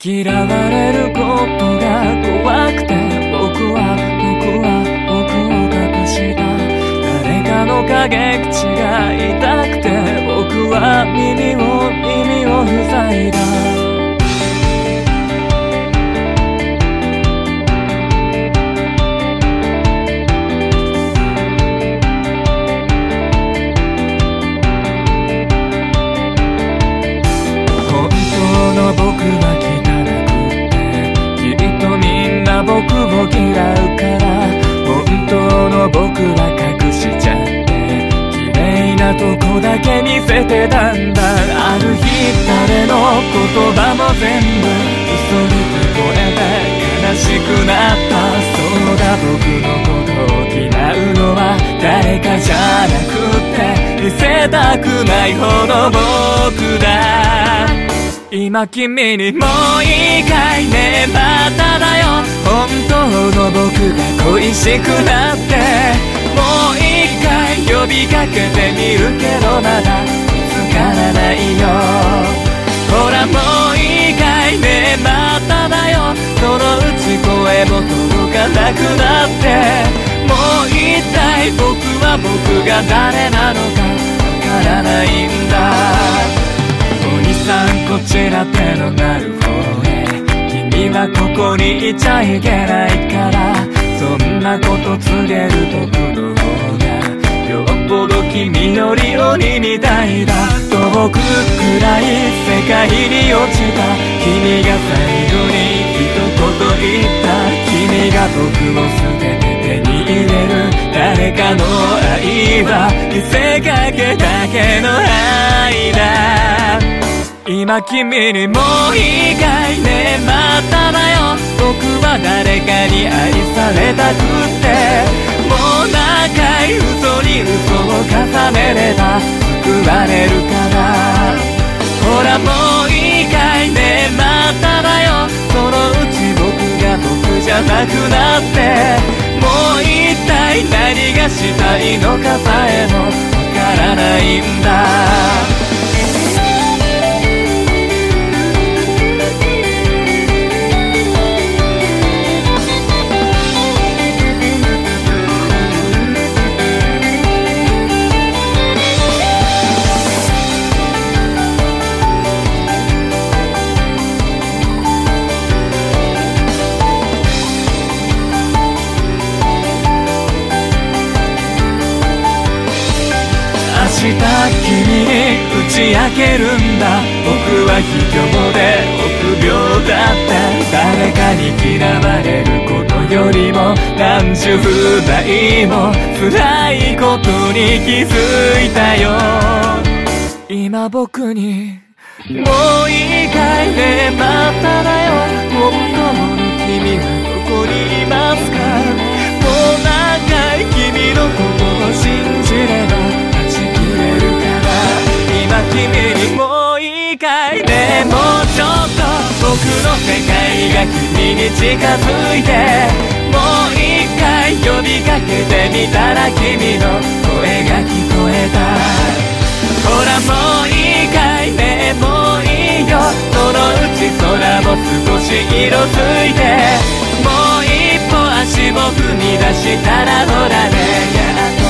嫌われることが怖くて僕はを隠した。誰かの陰口が痛くて僕は耳を塞いだ。本当の僕は僕を嫌うから本当の僕は隠しちゃって綺麗なとこだけ見せてたんだ。ある日誰の言葉も全部嘘に聞こえて悲しくなった。そうだ、僕のことを嫌うのは誰かじゃなくて見せたくないほど僕だ。今君にもういいかいね、まただよ。本当の僕が恋しくなってもう一回呼びかけてみるけどまだ見つからないよ。ほらもういいかいね、まただよ。そのうち声も届かなくなってもう一体僕は僕が誰なのかわからないんだ。お兄さんこちら手のなる方へ、君はここにいちゃいけないから、そんなこと告げる僕の方がよっぽど君より鬼みたいだ。遠く暗い世界に落ちた君が最後に一言言った。君が僕を捨てて手に入れる誰かの愛は見せかけだけの愛だ。今君にもういいかいね、まただよ。僕は誰かに愛されたくってもう何回嘘に嘘を重ねれば救われるかな。ほらもういいかいね、まただよ。そのうち僕が僕じゃなくなってもう一体何がしたいのかさえもわからないんだ。明日君に打ち明けるんだ。僕は卑怯で臆病だった。誰かに嫌われることよりも何十倍も辛いことに気づいたよ。今僕にもういいかいね、まただよ。本当の君はどこにいますか。もう何回君のことを信じれば今君にもういいかいね、もうちょっと僕の世界が君に近づいてもう一回呼びかけてみたら君の声が聞こえた。ほらもういいかいね、もういいよ。そのうち空も少し色づいてもう一歩足を踏み出したらほらね、やっ